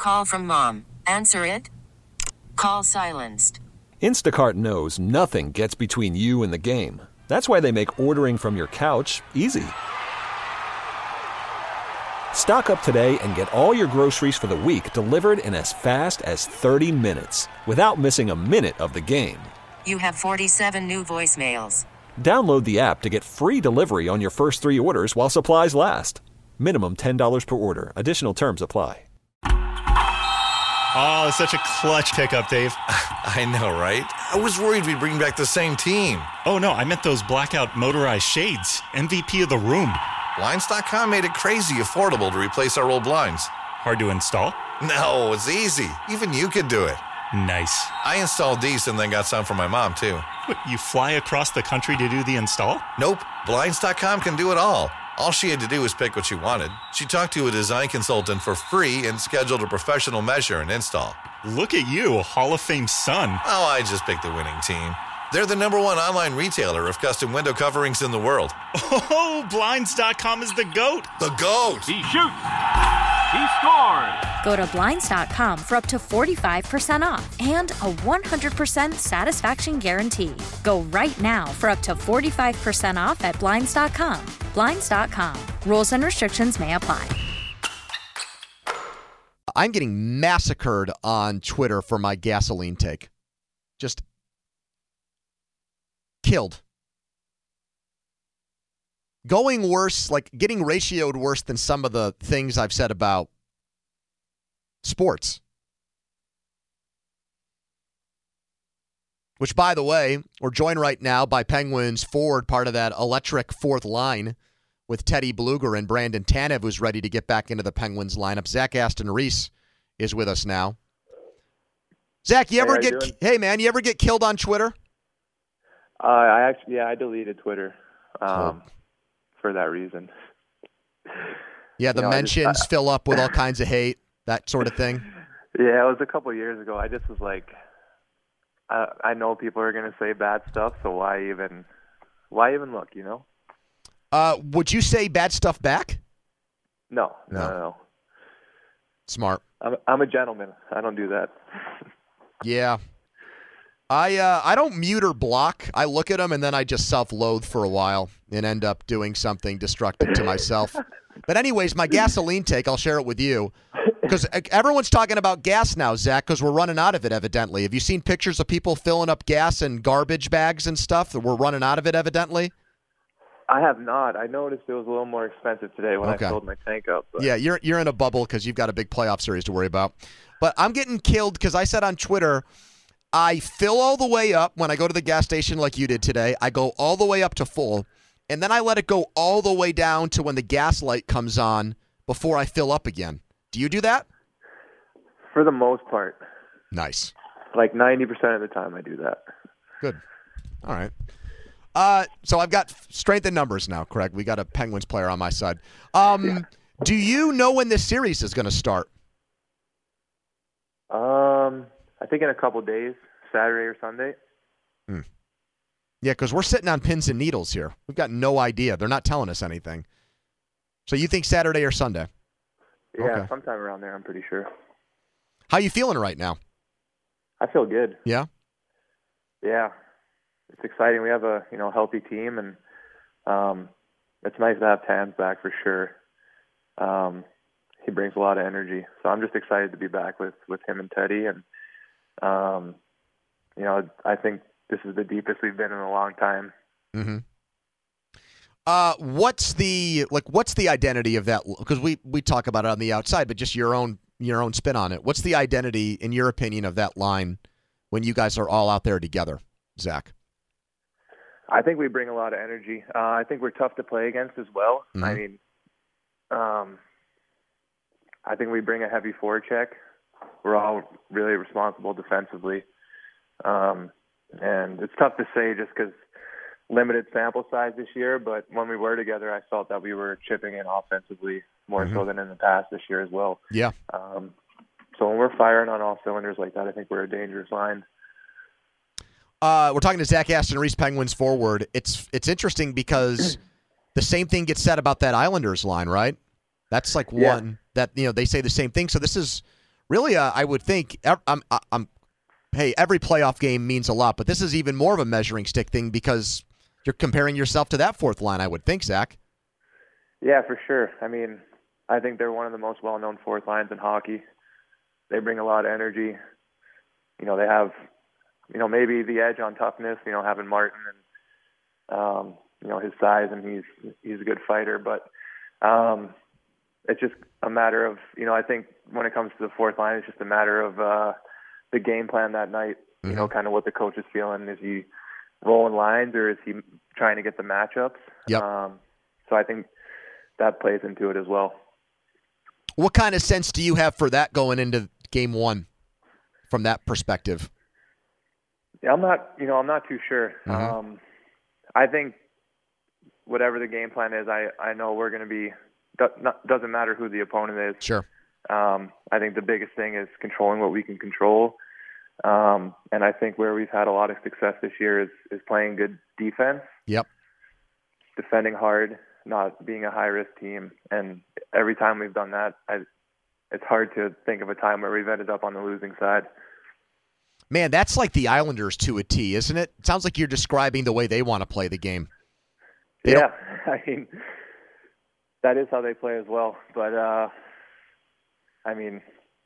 Call from mom. Answer it. Call silenced. Instacart knows nothing gets between you and the game. That's why they make ordering from your couch easy. Stock up today and get all your groceries for the week delivered in as fast as 30 minutes without missing a minute of the game. You have 47 new voicemails. Download the app to get free delivery on your first 3 orders while supplies last. Minimum $10 per order. Additional terms apply. Oh, such a clutch pickup, Dave. I know, right? I was worried we'd bring back the same team. Oh, no, I meant those blackout motorized shades. MVP of the room. Blinds.com made it crazy affordable to replace our old blinds. Hard to install? No, it's easy. Even you could do it. Nice. I installed these and then got some for my mom, too. What, you fly across the country to do the install? Nope. Blinds.com can do it all. All she had to do was pick what she wanted. She talked to a design consultant for free and scheduled a professional measure and install. Look at you, Hall of Fame son. Oh, I just picked the winning team. They're the #1 online retailer of custom window coverings in the world. Oh, Blinds.com is the GOAT. The GOAT. He shoots. He scores. Go to Blinds.com for up to 45% off and a 100% satisfaction guarantee. Go right now for up to 45% off at Blinds.com. Blinds.com. Rules and restrictions may apply. I'm getting massacred on Twitter for my gasoline take. Just killed. Going worse, like getting ratioed worse than some of the things I've said about sports. Which, by the way, we're joined right now by Penguins forward, part of that electric fourth line with Teddy Bluger and Brandon Tanev, who's ready to get back into the Penguins lineup. Zach Aston Reese is with us now. Zach, you ever you ever get killed on Twitter? I deleted Twitter for that reason. Yeah, the mentions fill up with all kinds of hate, that sort of thing. Yeah, it was a couple of years ago. I just was like, I know people are going to say bad stuff, so why even look, you know? Would you say bad stuff back? No. Smart. I'm a gentleman. I don't do that. Yeah. I don't mute or block. I look at them and then I just self-loathe for a while and end up doing something destructive to myself. But anyways, my gasoline take, I'll share it with you. Because everyone's talking about gas now, Zach, because we're running out of it, evidently. Have you seen pictures of people filling up gas in garbage bags and stuff? That we're running out of it, evidently? I have not. I noticed it was a little more expensive today when I filled my tank up. But. Yeah, you're in a bubble because you've got a big playoff series to worry about. But I'm getting killed because I said on Twitter, I fill all the way up when I go to the gas station like you did today. I go all the way up to full, and then I let it go all the way down to when the gas light comes on before I fill up again. Do you do that? For the most part. Nice. Like 90% of the time I do that. Good. All right. So I've got strength in numbers now, Craig. We got a Penguins player on my side. Do you know when this series is going to start? I think in a couple days, Saturday or Sunday. Yeah, because we're sitting on pins and needles here. We've got no idea. They're not telling us anything. So you think Saturday or Sunday? Yeah, Okay. sometime around there, I'm pretty sure. How you feeling right now? I feel good. Yeah? Yeah. It's exciting. We have a healthy team, and it's nice to have Tans back for sure. He brings a lot of energy. So I'm just excited to be back with him and Teddy. And, I think this is the deepest we've been in a long time. Mm-hmm. What's the identity of that? Because we talk about it on the outside, but just your own spin on it. What's the identity, in your opinion, of that line when you guys are all out there together, Zach? I think we bring a lot of energy. I think we're tough to play against as well. Mm-hmm. I mean, I think we bring a heavy forecheck. We're all really responsible defensively. And it's tough to say just because limited sample size this year, but when we were together, I felt that we were chipping in offensively more so than in the past this year as well. Yeah. So when we're firing on all cylinders like that, I think we're a dangerous line. We're talking to Zach Aston Reese, Penguins forward. It's interesting because the same thing gets said about that Islanders line, right? That's like one that they say the same thing. So this is really, I would think hey, every playoff game means a lot, but this is even more of a measuring stick thing because you're comparing yourself to that fourth line, I would think, Zach. Yeah, for sure. I mean, I think they're one of the most well-known fourth lines in hockey. They bring a lot of energy. You know, they have, you know, maybe the edge on toughness, you know, having Martin and, you know, his size, and he's a good fighter. But it's just a matter of, you know, I think when it comes to the fourth line, it's just a matter of the game plan that night, you know, kind of what the coach is feeling. Is he rolling lines or is he trying to get the matchups? Yep. So I think that plays into it as well. What kind of sense do you have for that going into game one from that perspective? Yeah, I'm not too sure. I think whatever the game plan is, I know we're going to be, doesn't matter who the opponent is. Sure. I think the biggest thing is controlling what we can control. And I think where we've had a lot of success this year is playing good defense. Yep. Defending hard, not being a high-risk team. And every time we've done that, it's hard to think of a time where we've ended up on the losing side. Man, that's like the Islanders to a T, isn't it? It sounds like you're describing the way they want to play the game. Yeah, I mean, that is how they play as well. But, I mean,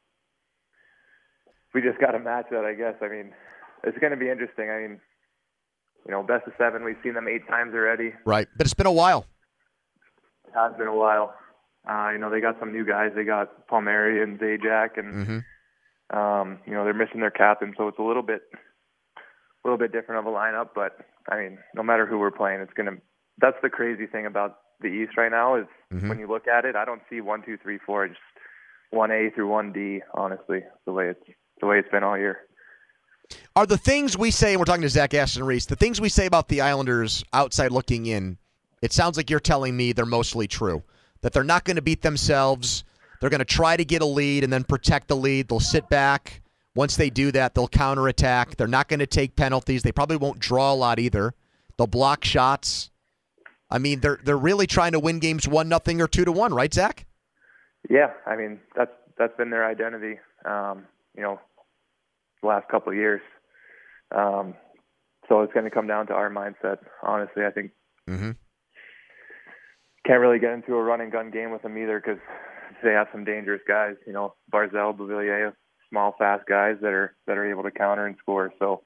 we just got to match that, I guess. I mean, it's going to be interesting. I mean, you know, best of 7, we've seen them 8 times already. Right, but it's been a while. It has been a while. You know, they got some new guys. They got Palmieri and Zajac, and you know, they're missing their captain, so it's a little bit different of a lineup. But I mean, no matter who we're playing, it's gonna. That's the crazy thing about the East right now is when you look at it, I don't see 1, 2, 3, 4, just 1A through 1D. Honestly, the way it's been all year. Are the things we say, and we're talking to Zach Aston-Reese, the things we say about the Islanders outside looking in, it sounds like you're telling me they're mostly true. That they're not going to beat themselves. They're going to try to get a lead and then protect the lead. They'll sit back. Once they do that, they'll counterattack. They're not going to take penalties. They probably won't draw a lot either. They'll block shots. I mean, they're really trying to win games 1-0 or 2-1, right, Zach? Yeah, I mean that's been their identity. You know, the last couple of years. So it's going to come down to our mindset. Honestly, I think can't really get into a run and gun game with them either because they have some dangerous guys. You know, Barzal, Beauvillier, small, fast guys that are able to counter and score. So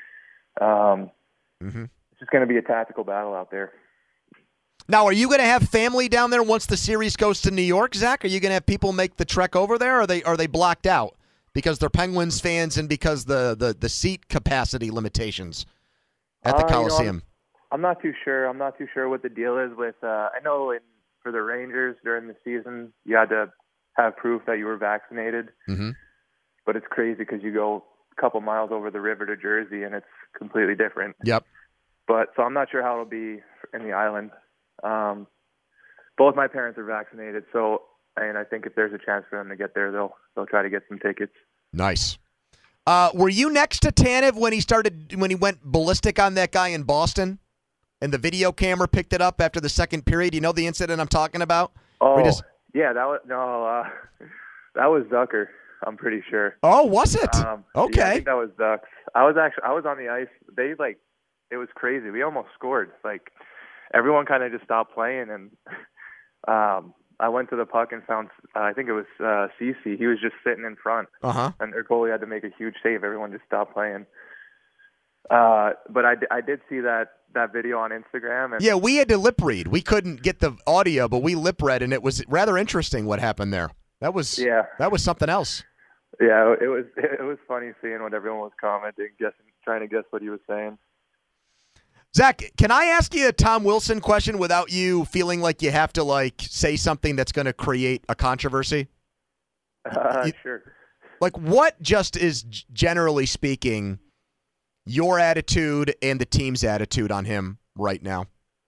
it's just going to be a tactical battle out there. Now, are you going to have family down there once the series goes to New York, Zach? Are you going to have people make the trek over there, or are they blocked out because they're Penguins fans and because the seat capacity limitations at the Coliseum? You know, I'm not too sure. I'm not too sure what the deal is with. I know for the Rangers during the season, you had to have proof that you were vaccinated. But it's crazy because you go a couple miles over the river to Jersey, and it's completely different. Yep. But so I'm not sure how it'll be in the island. Both my parents are vaccinated, so and I think if there's a chance for them to get there, they'll try to get some tickets. Nice. Were you next to Tanev when he went ballistic on that guy in Boston, and the video camera picked it up after the second period? You know the incident I'm talking about? Oh, yeah, that was Zucker. I'm pretty sure. Oh, was it? Okay. Yeah, I think that was Ducks. I was on the ice. It was crazy. We almost scored. Like everyone kind of just stopped playing, and I went to the puck and found I think it was Ceci. He was just sitting in front, and their goalie had to make a huge save. Everyone just stopped playing. But I did see that video on Instagram. And yeah, we had to lip read. We couldn't get the audio, but we lip read, and it was rather interesting what happened there. That was something else. Yeah, it was funny seeing what everyone was commenting, trying to guess what he was saying. Zach, can I ask you a Tom Wilson question without you feeling like you have to say something that's going to create a controversy? Sure. What just is, generally speaking, your attitude and the team's attitude on him right now?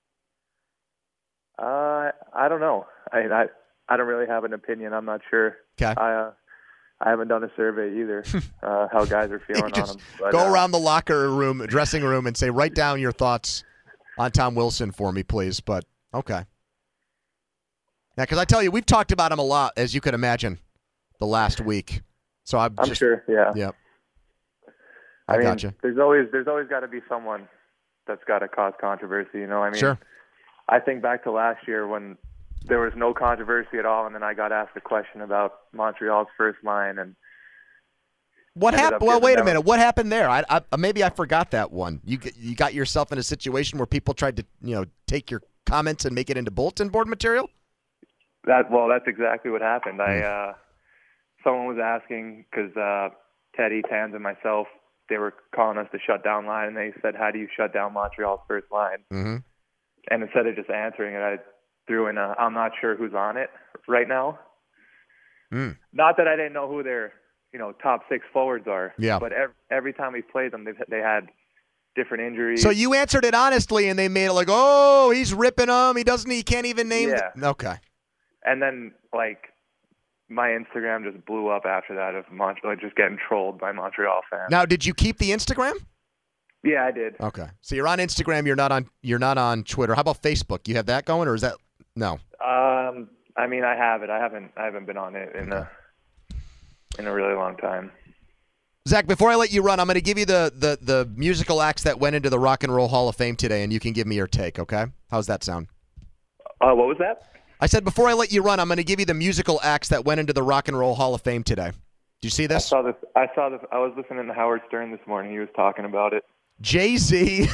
I don't know. I don't really have an opinion. I'm not sure. Okay. I haven't done a survey either, how guys are feeling on him. But, go around the dressing room, and say, write down your thoughts on Tom Wilson for me, please. But, okay. Now, because I tell you, we've talked about him a lot, as you could imagine, the last week. So I'm sure. Yeah. Yep. I mean, gotcha. There's always got to be someone that's got to cause controversy. You know, I mean, Sure. I think back to last year when there was no controversy at all, and then I got asked a question about Montreal's first line, and what happened? Well, wait a minute. What happened there? I maybe I forgot that one. You got yourself in a situation where people tried to take your comments and make it into bulletin board material. That's exactly what happened. Someone was asking because Teddy, Tans, and myself, they were calling us the shutdown line, and they said, "How do you shut down Montreal's first line?" Mm-hmm. And instead of just answering it, I threw in I'm not sure who's on it right now. Mm. Not that I didn't know who their top 6 forwards are. Yeah. But every time we played them, they had different injuries. So you answered it honestly, and they made it like, "Oh, he's ripping them. He can't even name." Yeah. Okay. And then my Instagram just blew up after that of Montreal, just getting trolled by Montreal fans. Now, did you keep the Instagram? Yeah, I did. Okay. So you're on Instagram. You're not on Twitter. How about Facebook? You have that going, or is that no? I mean, I have it. I haven't been on it in a really long time. Zach, before I let you run, I'm going to give you the musical acts that went into the Rock and Roll Hall of Fame today, and you can give me your take, okay? How's that sound? What was that? I said before I let you run, I'm going to give you the musical acts that went into the Rock and Roll Hall of Fame today. Do you see this? I saw this. I was listening to Howard Stern this morning. He was talking about it. Jay-Z,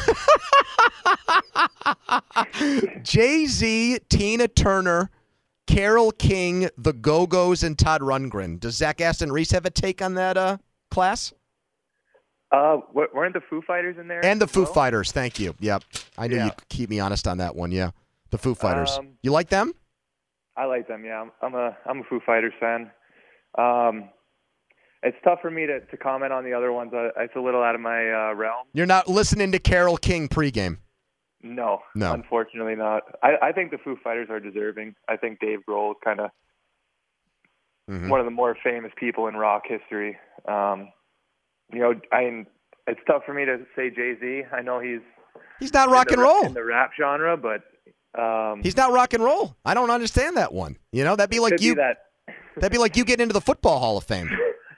Tina Turner, Carole King, the Go-Go's, and Todd Rundgren. Does Zach Aston Reese have a take on that class? Weren't the Foo Fighters in there? And the Foo Fighters, thank you. Yep. I knew you'd keep me honest on that one, yeah. The Foo Fighters. You like them? I like them, yeah. I'm a Foo Fighters fan. It's tough for me to comment on the other ones. It's a little out of my realm. You're not listening to Carole King pregame? No, unfortunately not. I think the Foo Fighters are deserving. I think Dave Grohl is kind of one of the more famous people in rock history. It's tough for me to say Jay-Z. I know he's not rock and roll in the rap genre, but he's not rock and roll. I don't understand that one. That'd be like you. That'd be like you getting into the Football Hall of Fame.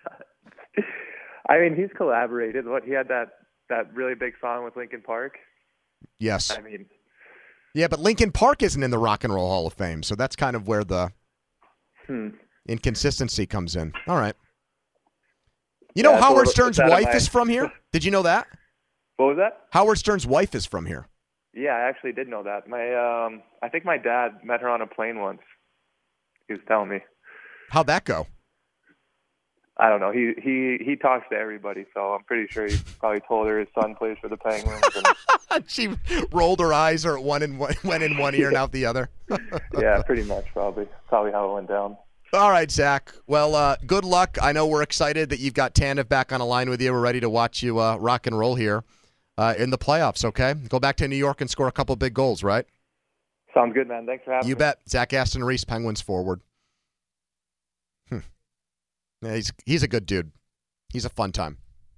I mean, he's collaborated. He had that really big song with Linkin Park. Yes. I mean, yeah, but Linkin Park isn't in the Rock and Roll Hall of Fame, so that's kind of where the inconsistency comes in. All right. Howard Stern's wife is from here? Did you know that? What was that? Howard Stern's wife is from here. Yeah, I actually did know that. I think my dad met her on a plane once. He was telling me. How'd that go? I don't know. He talks to everybody, so I'm pretty sure he probably told her his son plays for the Penguins. And she rolled her eyes, or went in one ear and out the other. Yeah, pretty much, probably how it went down. All right, Zach. Well, good luck. I know we're excited that you've got Tanev back on a line with you. We're ready to watch you rock and roll here in the playoffs, okay? Go back to New York and score a couple big goals, right? Sounds good, man. Thanks for having me. You bet. Zach Aston Reese, Penguins forward. Yeah, he's a good dude. He's a fun time.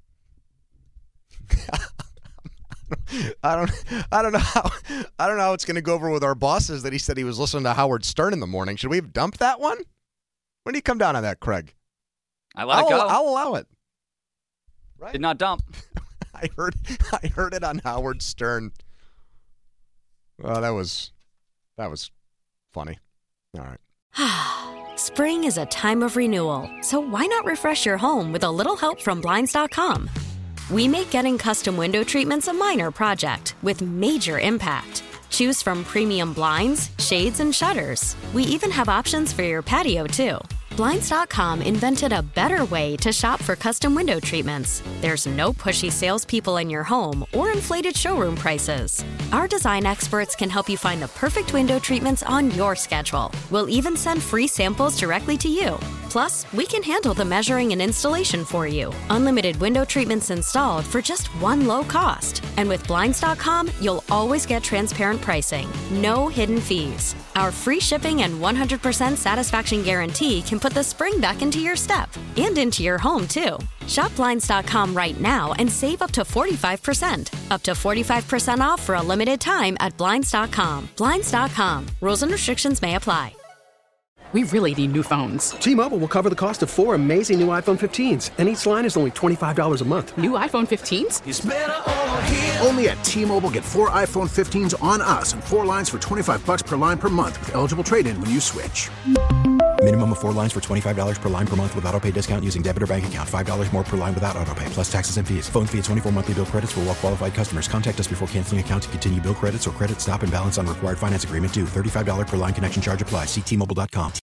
I don't know how it's going to go over with our bosses that he said he was listening to Howard Stern in the morning. Should we have dumped that one? When do you come down on that, Craig? I let it go. I'll allow it. Right? Did not dump. I heard it on Howard Stern. Well, that was funny. All right. Spring is a time of renewal, so why not refresh your home with a little help from Blinds.com? We make getting custom window treatments a minor project with major impact. Choose from premium blinds, shades, and shutters. We even have options for your patio, too. Blinds.com invented a better way to shop for custom window treatments. There's no pushy salespeople in your home or inflated showroom prices. Our design experts can help you find the perfect window treatments on your schedule. We'll even send free samples directly to you. Plus, we can handle the measuring and installation for you. Unlimited window treatments installed for just one low cost. And with Blinds.com, you'll always get transparent pricing. No hidden fees. Our free shipping and 100% satisfaction guarantee can put the spring back into your step and into your home, too. Shop Blinds.com right now and save up to 45%. Up to 45% off for a limited time at Blinds.com. Blinds.com. Rules and restrictions may apply. We really need new phones. T-Mobile will cover the cost of 4 amazing new iPhone 15s, and each line is only $25 a month. New iPhone 15s? It's better over here. Only at T-Mobile, get 4 iPhone 15s on us and 4 lines for $25 per line per month with eligible trade-in when you switch. Minimum of 4 lines for $25 per line per month with autopay discount using debit or bank account. $5 more per line without autopay, plus taxes and fees. Phone fee at 24 monthly bill credits for well-qualified customers. Contact us before canceling account to continue bill credits or credit stop and balance on required finance agreement due. $35 per line connection charge applies. See T-Mobile.com.